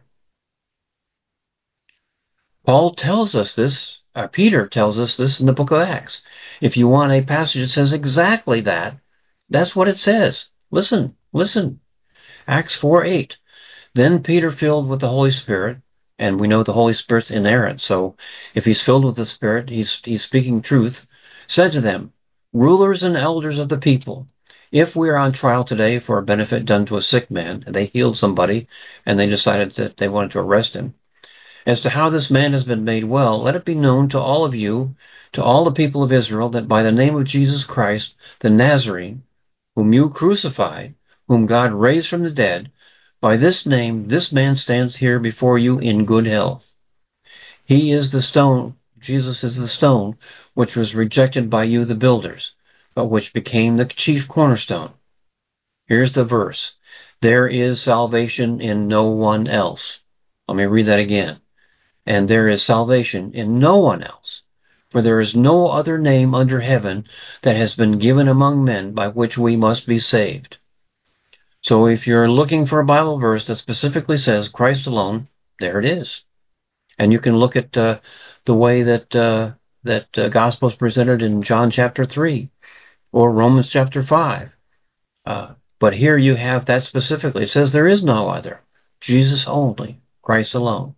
Paul tells us this, Peter tells us this in the book of Acts. If you want a passage that says exactly that, that's what it says. Listen. Acts 4:8. Then Peter, filled with the Holy Spirit, and we know the Holy Spirit's inerrant, so if he's filled with the Spirit, he's speaking truth, said to them, rulers and elders of the people, if we are on trial today for a benefit done to a sick man, and they healed somebody, and they decided that they wanted to arrest him, as to how this man has been made well, let it be known to all of you, to all the people of Israel, that by the name of Jesus Christ, the Nazarene, whom you crucified, whom God raised from the dead, by this name this man stands here before you in good health. He is the stone, Jesus is the stone, which was rejected by you the builders, but which became the chief cornerstone. Here's the verse. There is salvation in no one else. Let me read that again. And there is salvation in no one else. For there is no other name under heaven that has been given among men by which we must be saved. So if you're looking for a Bible verse that specifically says Christ alone, there it is. And you can look at the way that gospel is presented in John chapter 3 or Romans chapter 5. But here you have that specifically. It says there is no other. Jesus only, Christ alone.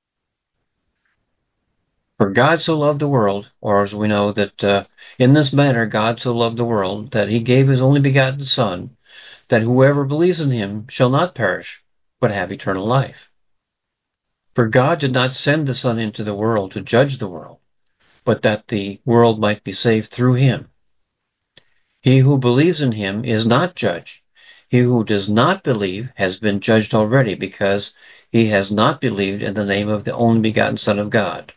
For God so loved the world, or as we know that in this manner God so loved the world, that he gave his only begotten Son, that whoever believes in him shall not perish, but have eternal life. For God did not send the Son into the world to judge the world, but that the world might be saved through him. He who believes in him is not judged. He who does not believe has been judged already, because he has not believed in the name of the only begotten Son of God.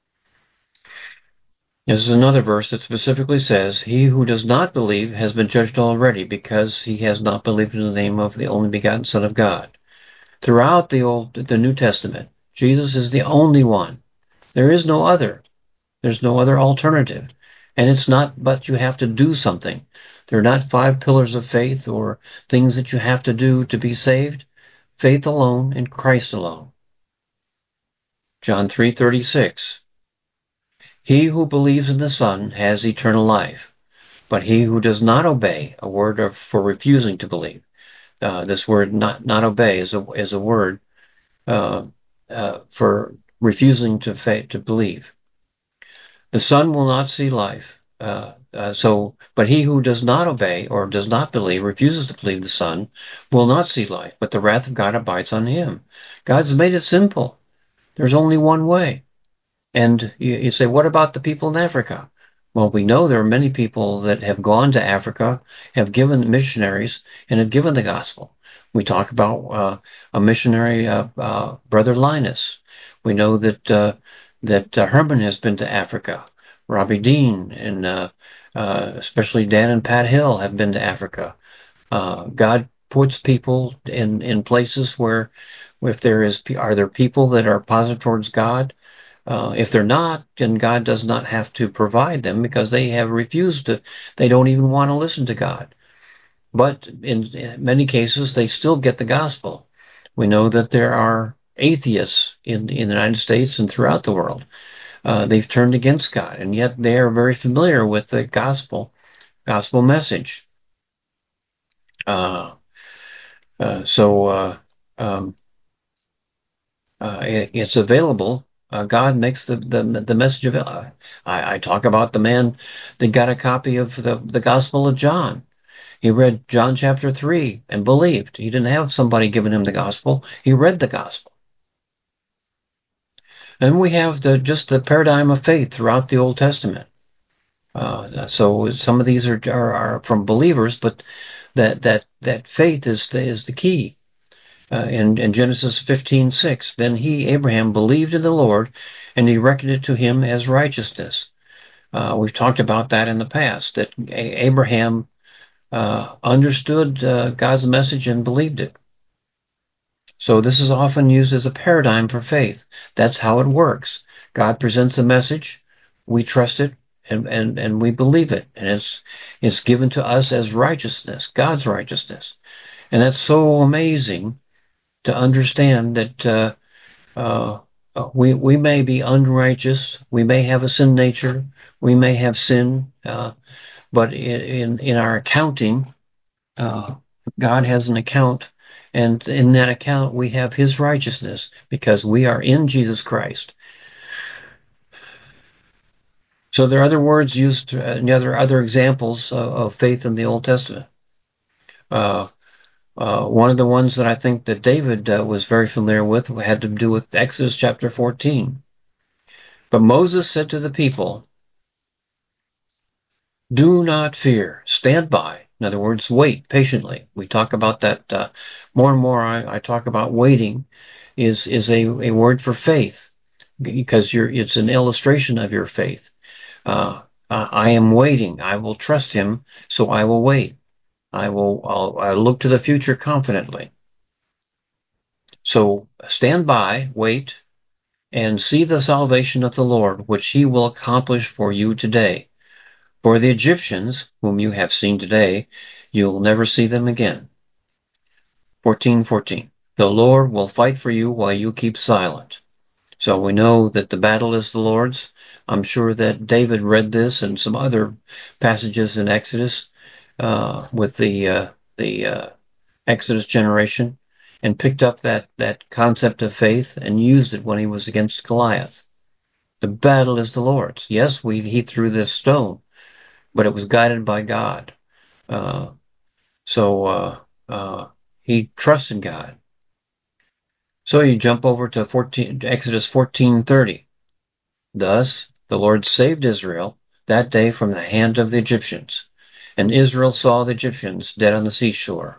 This is another verse that specifically says, he who does not believe has been judged already, because he has not believed in the name of the only begotten Son of God. Throughout the New Testament, Jesus is the only one. There is no other. There's no other alternative. And it's not, but you have to do something. They're not 5 pillars of faith or things that you have to do to be saved. Faith alone in Christ alone. John 3:36. He who believes in the Son has eternal life, but he who does not obey, a word for refusing to believe. This word not obey is a word for refusing to believe. The Son will not see life. But he who does not obey or does not believe, refuses to believe the Son, will not see life, but the wrath of God abides on him. God's made it simple. There's only one way. And you say, what about the people in Africa? Well, we know there are many people that have gone to Africa, have given missionaries, and have given the gospel. We talk about a missionary, Brother Linus. We know that Herman has been to Africa. Robbie Dean and especially Dan and Pat Hill have been to Africa. God puts people in places where if are there people that are positive towards God? If they're not, then God does not have to provide them, because they have refused to. They don't even want to listen to God. But in many cases, they still get the gospel. We know that there are atheists in the United States and throughout the world. They've turned against God, and yet they are very familiar with the gospel message. It's available. God makes the message available. I talk about the man that got a copy of the Gospel of John. He read John chapter 3 and believed. He didn't have somebody giving him the gospel. He read the gospel. And we have just the paradigm of faith throughout the Old Testament. So some of these are from believers, but that faith is the key. In Genesis 15:6, then he, Abraham, believed in the Lord, and he reckoned it to him as righteousness. We've talked about that in the past, that Abraham understood God's message and believed it. So this is often used as a paradigm for faith. That's how it works. God presents a message, we trust it, and we believe it, and it's given to us as righteousness, God's righteousness. And that's so amazing to understand that we may be unrighteous, we may have a sin nature, we may have sin, but in our accounting, God has an account, and in that account we have his righteousness, because we are in Jesus Christ. So there are other words used, and other examples of faith in the Old Testament. One of the ones that I think that David was very familiar with had to do with Exodus chapter 14. But Moses said to the people, do not fear, stand by. In other words, wait patiently. We talk about that more and more. I talk about waiting is a word for faith, because it's an illustration of your faith. I am waiting. I will trust him, so I will wait. I'll look to the future confidently. So stand by, wait, and see the salvation of the Lord, which he will accomplish for you today. For the Egyptians, whom you have seen today, you'll never see them again. 14:14. The Lord will fight for you while you keep silent. So we know that the battle is the Lord's. I'm sure that David read this and some other passages in Exodus with the Exodus generation, and picked up that concept of faith and used it when he was against Goliath. The battle is the Lord's. Yes, he threw this stone, but it was guided by God. So he trusted God. So you jump over to Exodus 14:30. Thus the Lord saved Israel that day from the hand of the Egyptians, and Israel saw the Egyptians dead on the seashore.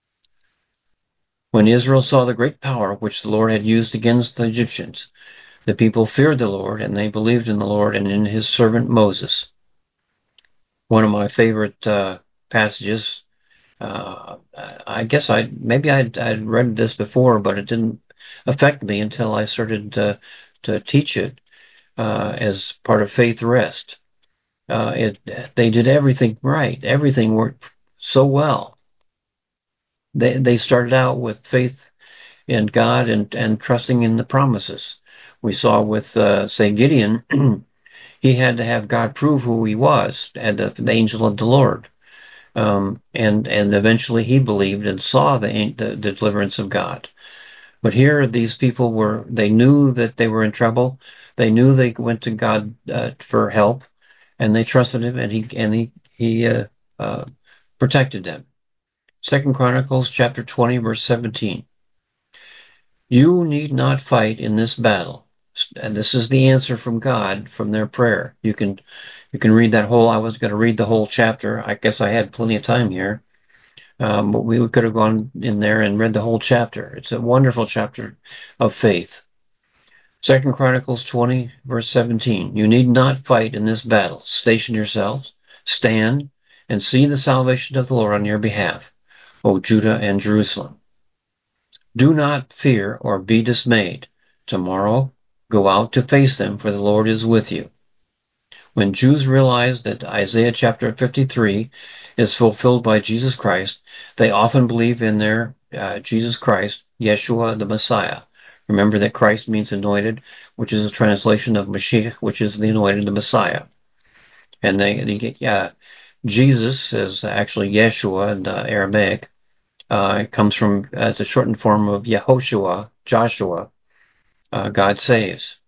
When Israel saw the great power which the Lord had used against the Egyptians, the people feared the Lord, and they believed in the Lord and in his servant Moses. One of my favorite passages. I guess I'd read this before, but it didn't affect me until I started to teach it as part of Faith Rest. They did everything right. Everything worked so well. They started out with faith in God and trusting in the promises. We saw with say Gideon, he had to have God prove who he was, and the angel of the Lord. And eventually he believed and saw the deliverance of God. But here, these people they knew that they were in trouble. They knew they went to God for help, and they trusted him, and he protected them. 2 Chronicles chapter 20, verse 17. You need not fight in this battle. And this is the answer from God from their prayer. You can read that whole. I was going to read the whole chapter. I guess I had plenty of time here. But we could have gone in there and read the whole chapter. It's a wonderful chapter of faith. 2 Chronicles 20, verse 17. You need not fight in this battle. Station yourselves, stand, and see the salvation of the Lord on your behalf, O Judah and Jerusalem. Do not fear or be dismayed. Tomorrow, go out to face them, for the Lord is with you. When Jews realize that Isaiah chapter 53 is fulfilled by Jesus Christ, they often believe in their Jesus Christ, Yeshua the Messiah. Remember that Christ means anointed, which is a translation of Mashiach, which is the anointed, the Messiah. And Jesus is actually Yeshua in Aramaic. It comes from, it's a shortened form of Yehoshua, Joshua, God saves.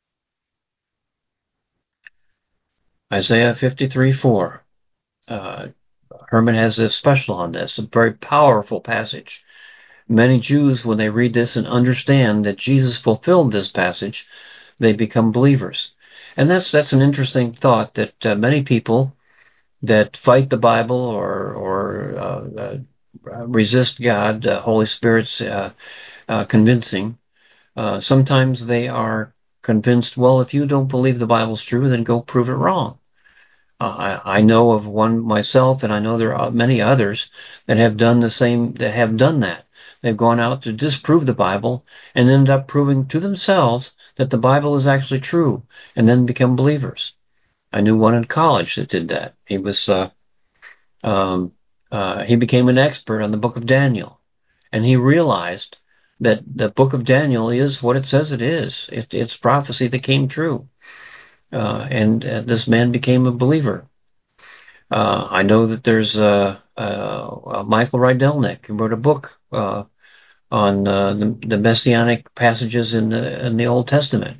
Isaiah 53:4. Herman has a special on this, a very powerful passage. Many Jews, when they read this and understand that Jesus fulfilled this passage, they become believers. And that's an interesting thought, that many people that fight the Bible or resist God, Holy Spirit's convincing, sometimes they are convinced, well, if you don't believe the Bible's true, then go prove it wrong. I know of one myself, and I know there are many others that have done the same, that have done that. They've gone out to disprove the Bible and end up proving to themselves that the Bible is actually true, and then become believers. I knew one in college that did that. He became an expert on the book of Daniel, and he realized that the book of Daniel is what it says it is. It's prophecy that came true. And this man became a believer. I know that there's Michael Rydelnik, who wrote a book on the messianic passages in the Old Testament.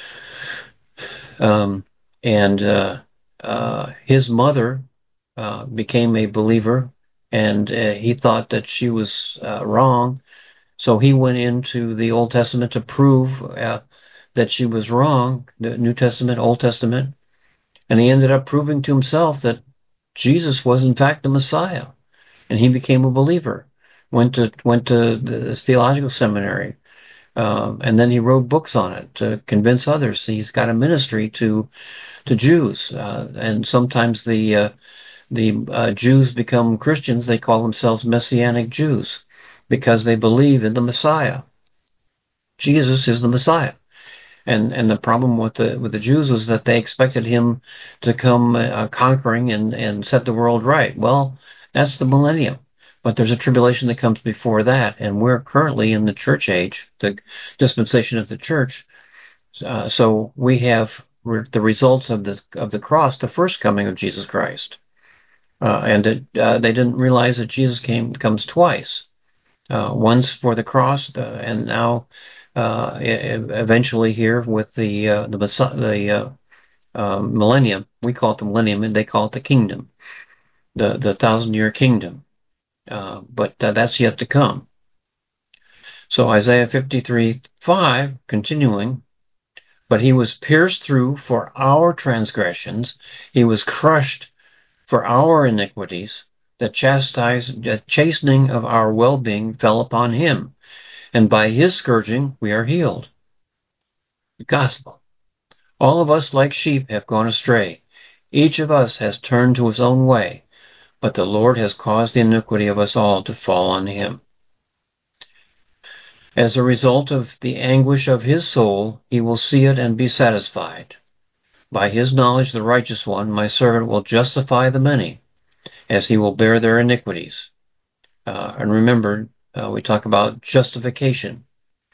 And his mother became a believer, and he thought that she was wrong. So he went into the Old Testament to prove that she was wrong, the New Testament, Old Testament, and he ended up proving to himself that Jesus was in fact the Messiah, and he became a believer. Went to the theological seminary, and then he wrote books on it to convince others. He's got a ministry to Jews, and sometimes the Jews become Christians. They call themselves Messianic Jews because they believe in the Messiah. Jesus is the Messiah. And the problem with the Jews was that they expected him to come conquering and set the world right. Well, that's the millennium. But there's a tribulation that comes before that, and we're currently in the church age, the dispensation of the church. So we have the results of the cross, the first coming of Jesus Christ, and they didn't realize that Jesus comes twice, once for the cross, and now eventually here with the millennium. We call it the millennium, and they call it the kingdom, the 1,000-year kingdom. But that's yet to come. So Isaiah 53:5, continuing, but he was pierced through for our transgressions, he was crushed for our iniquities. The chastening of our well-being fell upon him, and by his scourging we are healed. The gospel. All of us like sheep have gone astray. Each of us has turned to his own way, but the Lord has caused the iniquity of us all to fall on him. As a result of the anguish of his soul, he will see it and be satisfied. By his knowledge, the righteous one, my servant, will justify the many, as he will bear their iniquities. And remember, we talk about justification.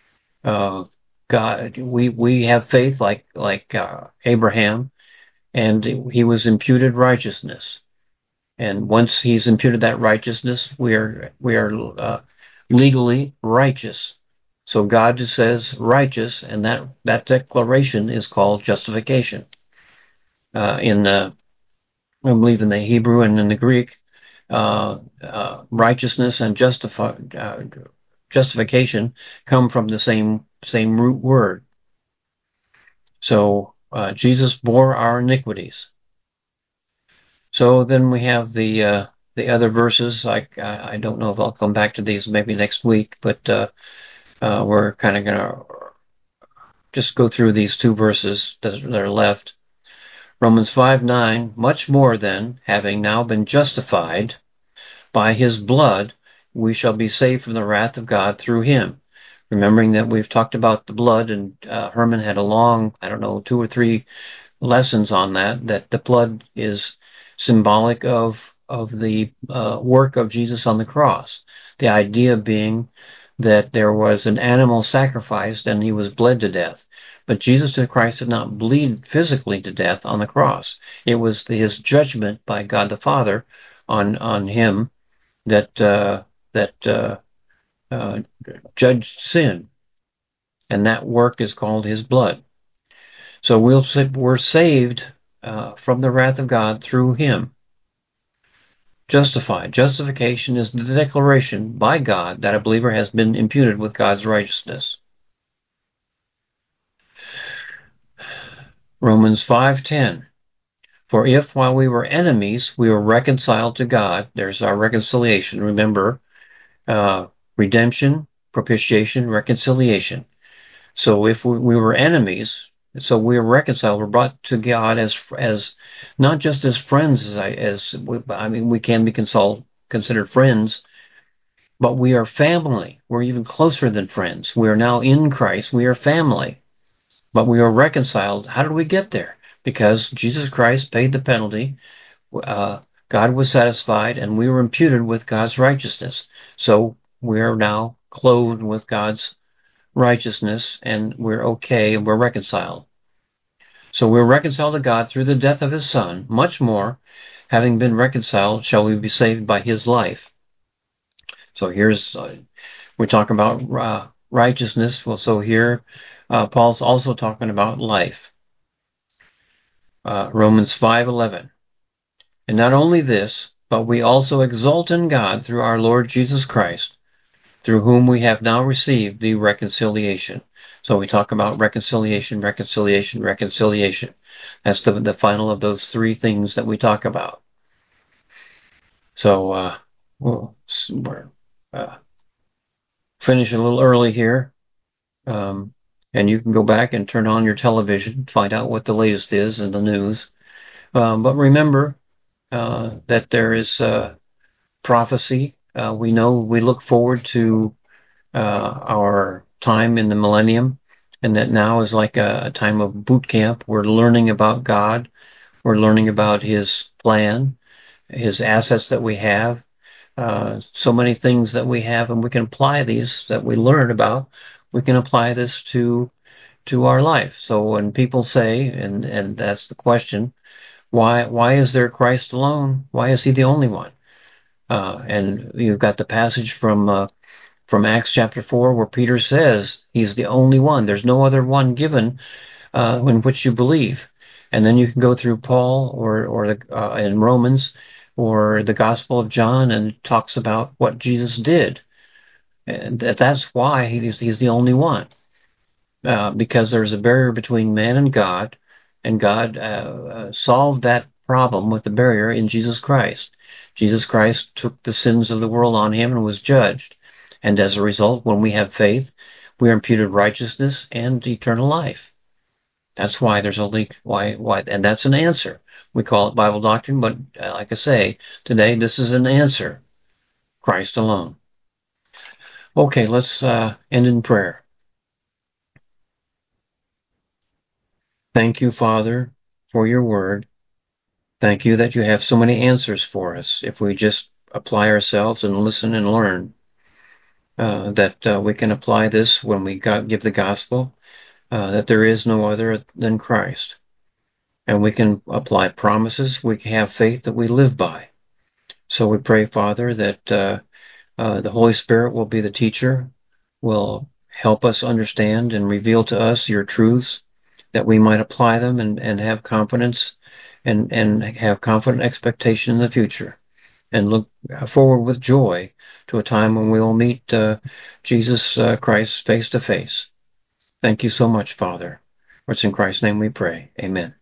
God, we have faith like Abraham, and he was imputed righteousness. And once he's imputed that righteousness, we are legally righteous. So God says righteous, and that declaration is called justification. I believe in the Hebrew and in the Greek, righteousness and justification come from the same root word. So Jesus bore our iniquities. So then we have the other verses. I don't know if I'll come back to these maybe next week, but we're kind of going to just go through these two verses that are left. Romans 5:9, much more then, having now been justified by his blood, we shall be saved from the wrath of God through him. Remembering that we've talked about the blood, and Herman had a long, 2 or 3 lessons on that the blood is symbolic of the work of Jesus on the cross. The idea being that there was an animal sacrificed and he was bled to death. But Jesus Christ did not bleed physically to death on the cross. It was his judgment by God the Father on him that judged sin, and that work is called his blood. So we're saved from the wrath of God through him. Justified. Justification is the declaration by God that a believer has been imputed with God's righteousness. Romans 5:10. For if while we were enemies we were reconciled to God, there's our reconciliation. Remember, redemption, propitiation, reconciliation. So if we were enemies, so we were reconciled, we're brought to God as not just as friends, we can be considered friends, but we are family. We're even closer than friends. We are now in Christ. We are family, but we are reconciled. How did we get there? Because Jesus Christ paid the penalty. God was satisfied, and we were imputed with God's righteousness. So we are now clothed with God's righteousness, and we're okay, and we're reconciled. So we're reconciled to God through the death of his Son. Much more, having been reconciled, shall we be saved by his life. So here's, we're talking about righteousness. Well, so here, Paul's also talking about life. Romans 5:11. And not only this, but we also exult in God through our Lord Jesus Christ, through whom we have now received the reconciliation. So we talk about reconciliation, reconciliation, reconciliation. That's the final of those 3 things that we talk about. So we'll finish a little early here. And you can go back and turn on your television, find out what the latest is in the news. But remember that there is prophecy. We look forward to our time in the millennium, and that now is like a time of boot camp. We're learning about God. We're learning about His plan, His assets that we have, so many things that we have, and we can apply these that we learn about. We can apply this to our life. So when people say, and that's the question, why is there Christ alone? Why is He the only one? And you've got the passage from Acts chapter 4 where Peter says He's the only one. There's no other one given in which you believe. And then you can go through Paul or in Romans or the Gospel of John, and it talks about what Jesus did. And that's why he's the only one. Because there's a barrier between man and God solved that problem with the barrier in Jesus Christ. Jesus Christ took the sins of the world on Him and was judged. And as a result, when we have faith, we are imputed righteousness and eternal life. That's why there's only why, and that's an answer. We call it Bible doctrine, but like I say, today this is an answer. Christ alone. Okay, let's end in prayer. Thank you, Father, for your word. Thank you that you have so many answers for us if we just apply ourselves and listen and learn. That we can apply this when we give the gospel, that there is no other than Christ. And we can apply promises. We can have faith that we live by. So we pray, Father, that the Holy Spirit will be the teacher, will help us understand and reveal to us your truths, that we might apply them and have confidence and have confident expectation in the future, and look forward with joy to a time when we will meet Jesus Christ face to face. Thank you so much, Father. For it's in Christ's name we pray. Amen.